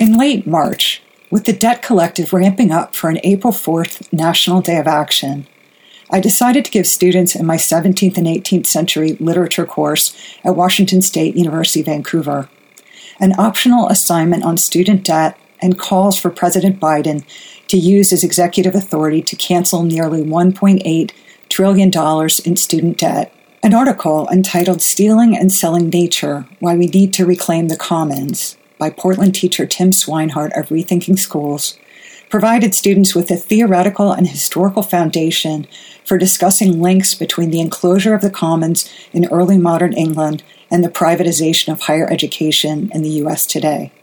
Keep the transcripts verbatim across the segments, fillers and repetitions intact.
In late March, with the Debt Collective ramping up for an April fourth National Day of Action, I decided to give students in my seventeenth and eighteenth century literature course at Washington State University, Vancouver, an optional assignment on student debt and calls for President Biden to use his executive authority to cancel nearly one point eight trillion dollars in student debt. An article entitled Stealing and Selling Nature, Why We Need to Reclaim the Commons by Portland teacher Tim Swinehart of Rethinking Schools provided students with a theoretical and historical foundation for discussing links between the enclosure of the commons in early modern England and the privatization of higher education in the U S today.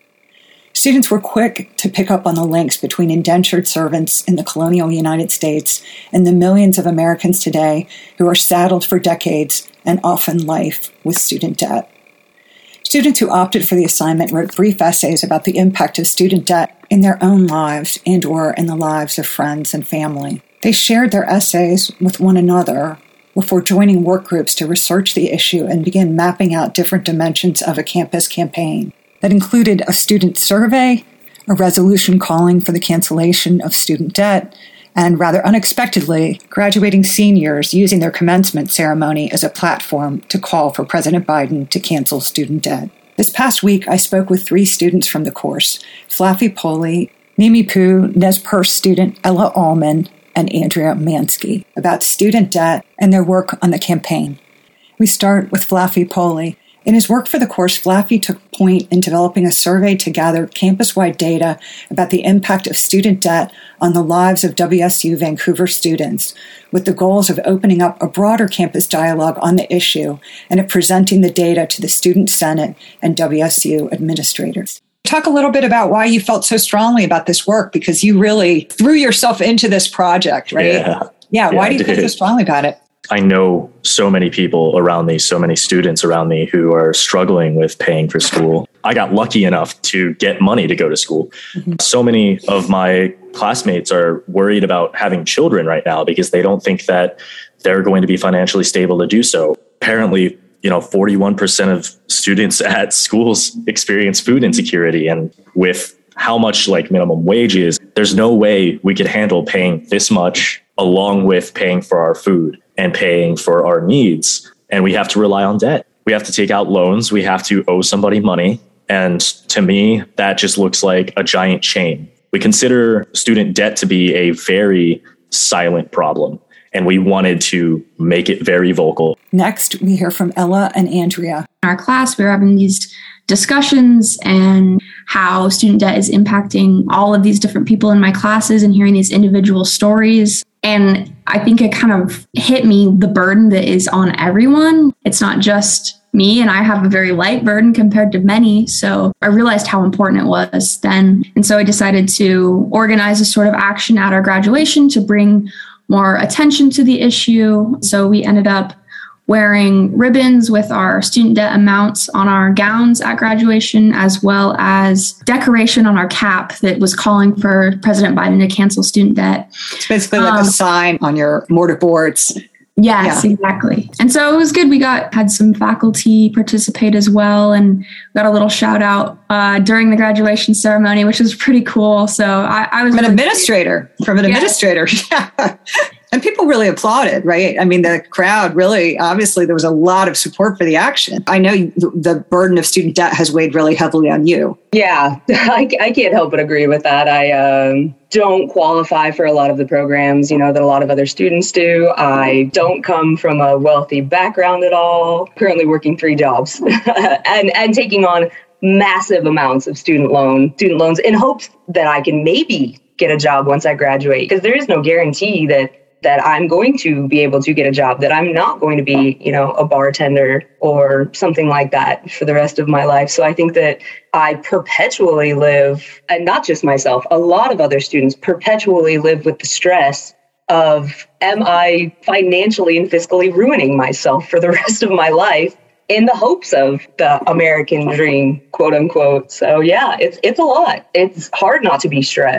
Students were quick to pick up on the links between indentured servants in the colonial United States and the millions of Americans today who are saddled for decades and often life with student debt. Students who opted for the assignment wrote brief essays about the impact of student debt in their own lives and or in the lives of friends and family. They shared their essays with one another before joining work groups to research the issue and begin mapping out different dimensions of a campus campaign that included a student survey, a resolution calling for the cancellation of student debt, and rather unexpectedly, graduating seniors using their commencement ceremony as a platform to call for President Biden to cancel student debt. This past week, I spoke with three students from the course, Flaffy Poli, Mimi Poo, Nez Perce student Ella Allman, and Andrea Mansky, about student debt and their work on the campaign. We start with Flaffy Poli. In his work for the course, Flaffy took point in developing a survey to gather campus-wide data about the impact of student debt on the lives of W S U Vancouver students, with the goals of opening up a broader campus dialogue on the issue and of presenting the data to the Student Senate and W S U administrators. Talk a little bit about why you felt so strongly about this work, because you really threw yourself into this project, right? Yeah. Yeah, why yeah, do you feel so strongly about it? I know so many people around me, so many students around me who are struggling with paying for school. I got lucky enough to get money to go to school. Mm-hmm. So many of my classmates are worried about having children right now because they don't think that they're going to be financially stable to do so. Apparently, you know, forty-one percent of students at schools experience food insecurity. And with how much like minimum wage is, there's no way we could handle paying this much along with paying for our food and paying for our needs. And we have to rely on debt. We have to take out loans. We have to owe somebody money. And to me, that just looks like a giant chain. We consider student debt to be a very silent problem, and we wanted to make it very vocal. Next, we hear from Ella and Andrea. In our class, we were having these discussions and how student debt is impacting all of these different people in my classes and hearing these individual stories. And I think it kind of hit me, the burden that is on everyone. It's not just me, and I have a very light burden compared to many. So I realized how important it was then. And so I decided to organize a sort of action at our graduation to bring more attention to the issue. So we ended up wearing ribbons with our student debt amounts on our gowns at graduation, as well as decoration on our cap that was calling for President Biden to cancel student debt. It's basically like um, a sign on your mortarboards. Yes, yeah. Exactly. And so it was good. We got had some faculty participate as well, and got a little shout out uh, during the graduation ceremony, which was pretty cool. So I, I was from an really administrator, from an yeah. administrator. Yeah. And people really applauded, right? I mean, the crowd really, obviously, there was a lot of support for the action. I know the burden of student debt has weighed really heavily on you. Yeah, I, I can't help but agree with that. I um, don't qualify for a lot of the programs, you know, that a lot of other students do. I don't come from a wealthy background at all. Currently working three jobs and, and taking on massive amounts of student loan, student loans in hopes that I can maybe get a job once I graduate, because there is no guarantee that that I'm going to be able to get a job, that I'm not going to be, you know, a bartender or something like that for the rest of my life. So I think that I perpetually live, and not just myself, a lot of other students perpetually live with the stress of, am I financially and fiscally ruining myself for the rest of my life in the hopes of the American dream, quote unquote. So yeah, it's it's a lot. It's hard not to be stressed.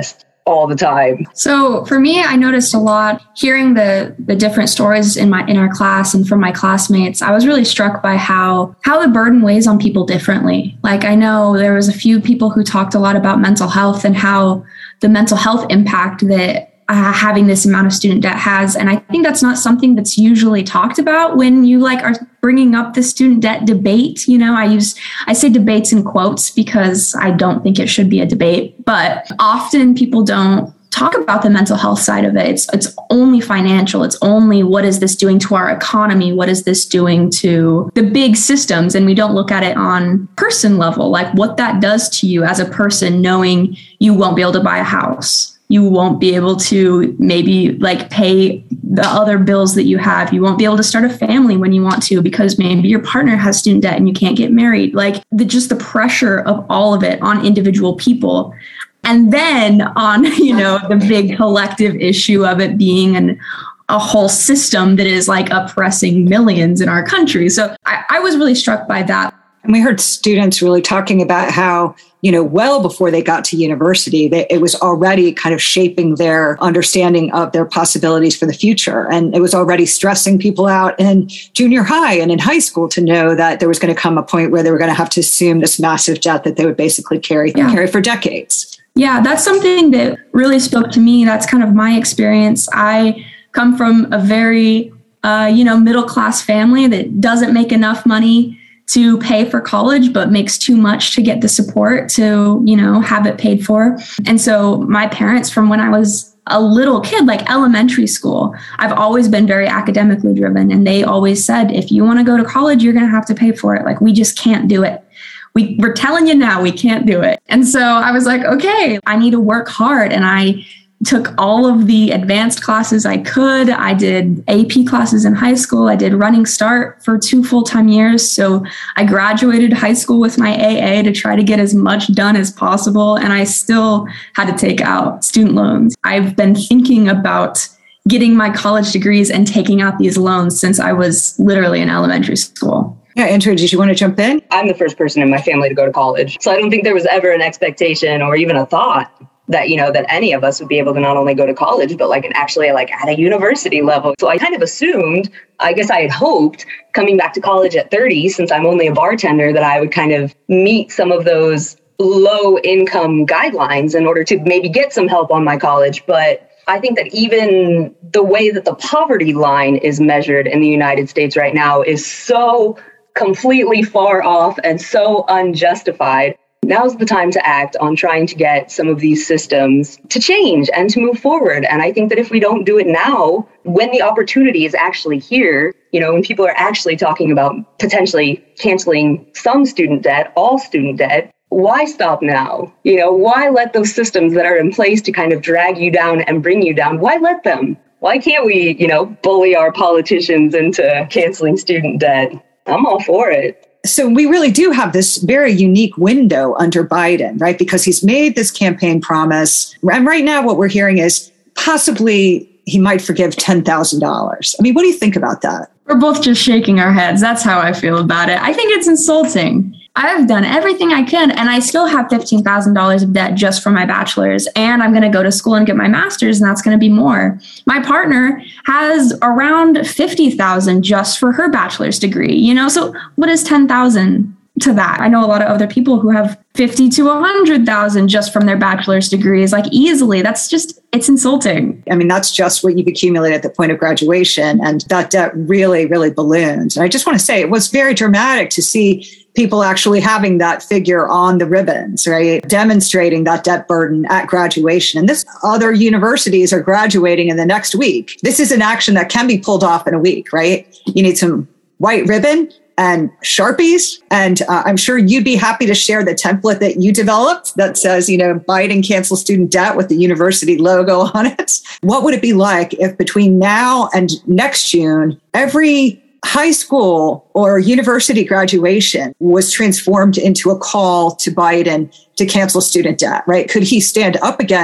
all the time. So for me, I noticed a lot hearing the the different stories in my in our class and from my classmates. I was really struck by how how the burden weighs on people differently. Like I know there was a few people who talked a lot about mental health and how the mental health impact that Uh, having this amount of student debt has. And I think that's not something that's usually talked about when you like are bringing up the student debt debate. You know, I use, I say debates in quotes because I don't think it should be a debate, but often people don't talk about the mental health side of it. It's, it's only financial. It's only what is this doing to our economy? What is this doing to the big systems? And we don't look at it on person level, like what that does to you as a person, knowing you won't be able to buy a house. You won't be able to maybe like pay the other bills that you have. You won't be able to start a family when you want to because maybe your partner has student debt and you can't get married. Like the, just the pressure of all of it on individual people. And then on, you know, the big collective issue of it being an a whole system that is like oppressing millions in our country. So I, I was really struck by that. And we heard students really talking about how, you know, well before they got to university, they, it was already kind of shaping their understanding of their possibilities for the future. And it was already stressing people out in junior high and in high school to know that there was going to come a point where they were going to have to assume this massive debt that they would basically carry, yeah. carry for decades. Yeah, that's something that really spoke to me. That's kind of my experience. I come from a very, uh, you know, middle-class family that doesn't make enough money to pay for college, but makes too much to get the support to, you know, have it paid for. And so my parents, from when I was a little kid, like elementary school, I've always been very academically driven. And they always said, if you want to go to college, you're going to have to pay for it. Like, we just can't do it. We, we're telling you now, we can't do it. And so I was like, okay, I need to work hard. And I took all of the advanced classes I could. I did A P classes in high school. I did Running Start for two full-time years. So I graduated high school with my A A to try to get as much done as possible. And I still had to take out student loans. I've been thinking about getting my college degrees and taking out these loans since I was literally in elementary school. Yeah, Andrew, did you want to jump in? I'm the first person in my family to go to college. So I don't think there was ever an expectation or even a thought that, you know, that any of us would be able to not only go to college, but like actually like at a university level. So I kind of assumed, I guess I had hoped coming back to college at thirty, since I'm only a bartender, that I would kind of meet some of those low income guidelines in order to maybe get some help on my college. But I think that even the way that the poverty line is measured in the United States right now is so completely far off and so unjustified. Now's the time to act on trying to get some of these systems to change and to move forward. And I think that if we don't do it now, when the opportunity is actually here, you know, when people are actually talking about potentially canceling some student debt, all student debt, why stop now? You know, why let those systems that are in place to kind of drag you down and bring you down, why let them? Why can't we, you know, bully our politicians into canceling student debt? I'm all for it. So we really do have this very unique window under Biden, right? Because he's made this campaign promise. And right now what we're hearing is possibly he might forgive ten thousand dollars. I mean, what do you think about that? We're both just shaking our heads. That's how I feel about it. I think it's insulting. I've done everything I can, and I still have fifteen thousand dollars of debt just for my bachelor's, and I'm going to go to school and get my master's, and that's going to be more. My partner has around fifty thousand dollars just for her bachelor's degree, you know, so what is ten thousand dollars to that? I know a lot of other people who have fifty to one hundred thousand dollars just from their bachelor's degrees, like easily. That's just, it's insulting. I mean, that's just what you've accumulated at the point of graduation, and that debt really, really balloons. And I just want to say it was very dramatic to see people actually having that figure on the ribbons, right? Demonstrating that debt burden at graduation. And this other universities are graduating in the next week. This is an action that can be pulled off in a week, right? You need some white ribbon and Sharpies. And uh, I'm sure you'd be happy to share the template that you developed that says, you know, Biden cancel student debt with the university logo on it. What would it be like if between now and next June, every high school or university graduation was transformed into a call to Biden to cancel student debt, right? Could he stand up against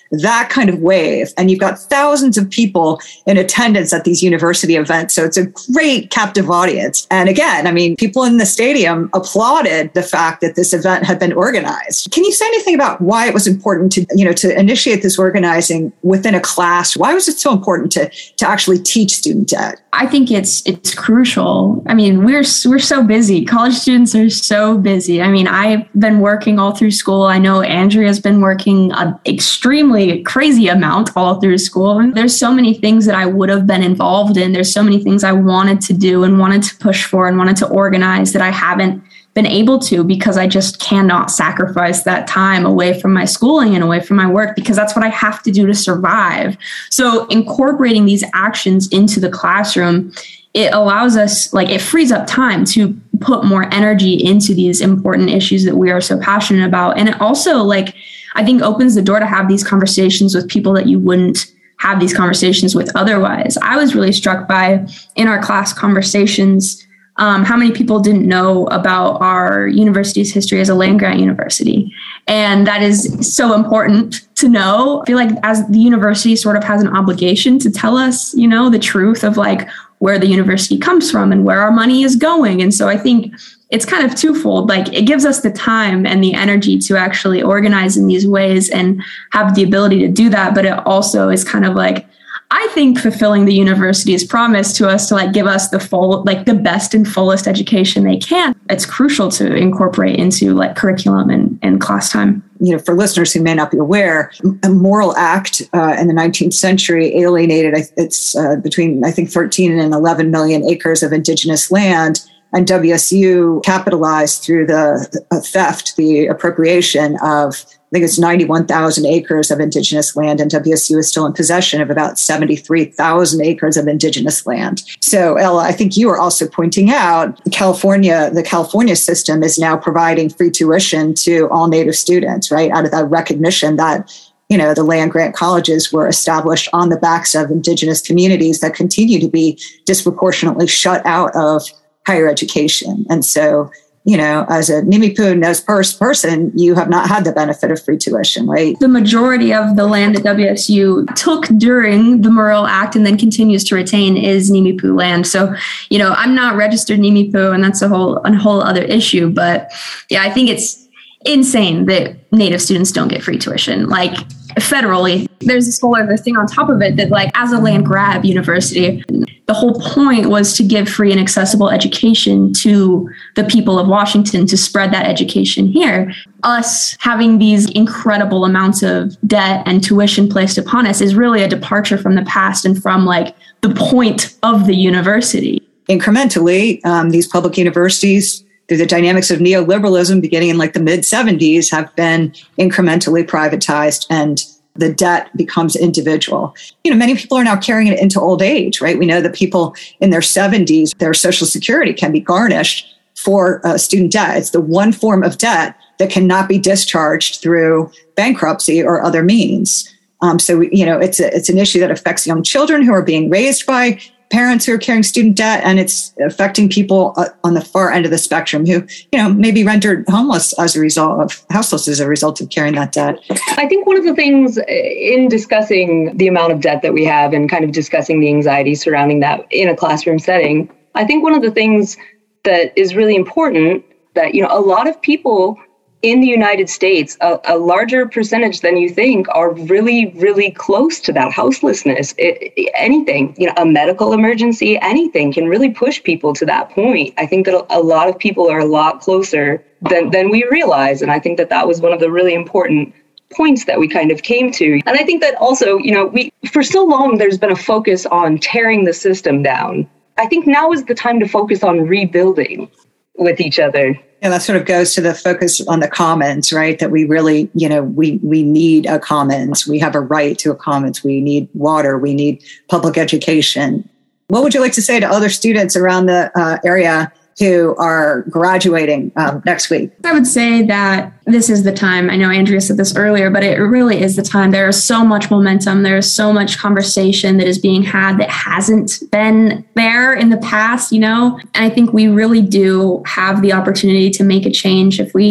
that kind of wave. And you've got thousands of people in attendance at these university events. So it's a great captive audience. And again, I mean, people in the stadium applauded the fact that this event had been organized. Can you say anything about why it was important to, you know, to initiate this organizing within a class? Why was it so important to, to actually teach student debt? I think it's it's crucial. I mean, we're we're so busy. College students are so busy. I mean, I've been working all through school. I know Andrea's been working an extremely crazy amount all through school. And there's so many things that I would have been involved in. There's so many things I wanted to do and wanted to push for and wanted to organize that I haven't been able to, because I just cannot sacrifice that time away from my schooling and away from my work, because that's what I have to do to survive. So incorporating these actions into the classroom, it allows us, like, it frees up time to put more energy into these important issues that we are so passionate about. And it also, like, I think opens the door to have these conversations with people that you wouldn't have these conversations with otherwise. I was really struck by, in our class conversations, Um, how many people didn't know about our university's history as a land-grant university. And that is so important to know. I feel like as the university sort of has an obligation to tell us, you know, the truth of like where the university comes from and where our money is going. And so I think it's kind of twofold. Like, it gives us the time and the energy to actually organize in these ways and have the ability to do that. But it also is kind of like, I think, fulfilling the university's promise to us to like give us the full, like the best and fullest education they can. It's crucial to incorporate into like curriculum and, and class time. You know, for listeners who may not be aware, a Morrill Act uh, in the nineteenth century alienated, it's uh, between, I think, thirteen and eleven million acres of indigenous land. And W S U capitalized through the, the theft, the appropriation of, I think it's ninety-one thousand acres of indigenous land, and W S U is still in possession of about seventy-three thousand acres of indigenous land. So, Ella, I think you were also pointing out California, the California system is now providing free tuition to all Native students, right? Out of that recognition that, you know, the land-grant colleges were established on the backs of indigenous communities that continue to be disproportionately shut out of higher education. And so, you know, as a Nimiipuu Nez Perce person, you have not had the benefit of free tuition, right? The majority of the land that W S U took during the Morrill Act and then continues to retain is Nimiipuu land. So, you know, I'm not registered Nimiipuu, and that's a whole, a whole other issue. But yeah, I think it's insane that Native students don't get free tuition. Like, federally, there's this whole other thing on top of it that, like, as a land grab university, the whole point was to give free and accessible education to the people of Washington, to spread that education here. Us having these incredible amounts of debt and tuition placed upon us is really a departure from the past and from like the point of the university. Incrementally, um, these public universities, through the dynamics of neoliberalism beginning in like the mid seventies, have been incrementally privatized, and the debt becomes individual. You know, many people are now carrying it into old age, right? We know that people in their seventies, their Social Security can be garnished for uh, student debt. It's the one form of debt that cannot be discharged through bankruptcy or other means. Um, so, you know, it's a, it's an issue that affects young children who are being raised by parents who are carrying student debt, and it's affecting people uh, on the far end of the spectrum who, you know, may be rendered homeless as a result of, houseless as a result of carrying that debt. I think one of the things in discussing the amount of debt that we have and kind of discussing the anxiety surrounding that in a classroom setting, I think one of the things that is really important that, you know, a lot of people in the United States, a, a larger percentage than you think are really, really close to that houselessness. It, it, anything, you know, a medical emergency, anything can really push people to that point. I think that a, a lot of people are a lot closer than, than we realize. And I think that that was one of the really important points that we kind of came to. And I think that also, you know, we, for so long, there's been a focus on tearing the system down. I think now is the time to focus on rebuilding with each other. And that sort of goes to the focus on the commons, right? That we really, you know, we we need a commons. We have a right to a commons. We need water. We need public education. What would you like to say to other students around the uh, area who are graduating um, next week? I would say that this is the time. I know Andrea said this earlier, but it really is the time. There is so much momentum. There is so much conversation that is being had that hasn't been there in the past, you know? And I think we really do have the opportunity to make a change if we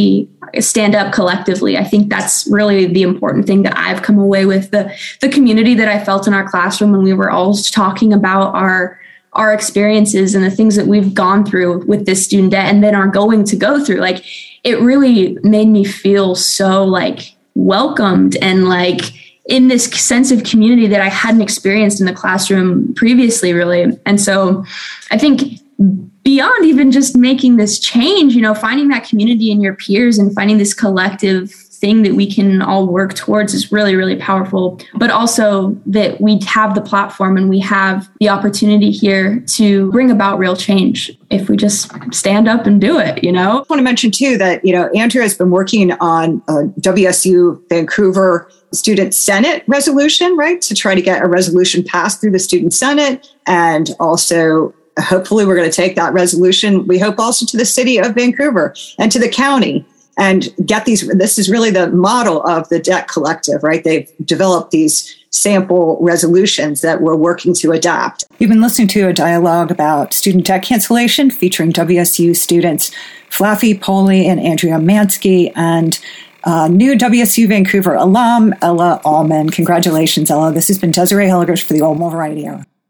stand up collectively. I think that's really the important thing that I've come away with. The the community that I felt in our classroom when we were all talking about our our experiences and the things that we've gone through with this student debt and then are going to go through. Like, it really made me feel so like welcomed and like in this sense of community that I hadn't experienced in the classroom previously, really. And so I think beyond even just making this change, you know, finding that community in your peers and finding this collective thing that we can all work towards is really, really powerful. But also that we have the platform and we have the opportunity here to bring about real change if we just stand up and do it, you know? I want to mention too that, you know, Andrea has been working on a W S U Vancouver Student Senate resolution, right? To try to get a resolution passed through the Student Senate. And also, hopefully we're going to take that resolution, we hope, also to the city of Vancouver and to the county and get these. This is really the model of the Debt Collective, right? They've developed these sample resolutions that we're working to adapt. You've been listening to a dialogue about student debt cancellation featuring W S U students Flaffy Poley and Andrea Mansky and uh, new W S U Vancouver alum Ella Allman. Congratulations, Ella. This has been Desiree Hilligers for the Old Variety Hour.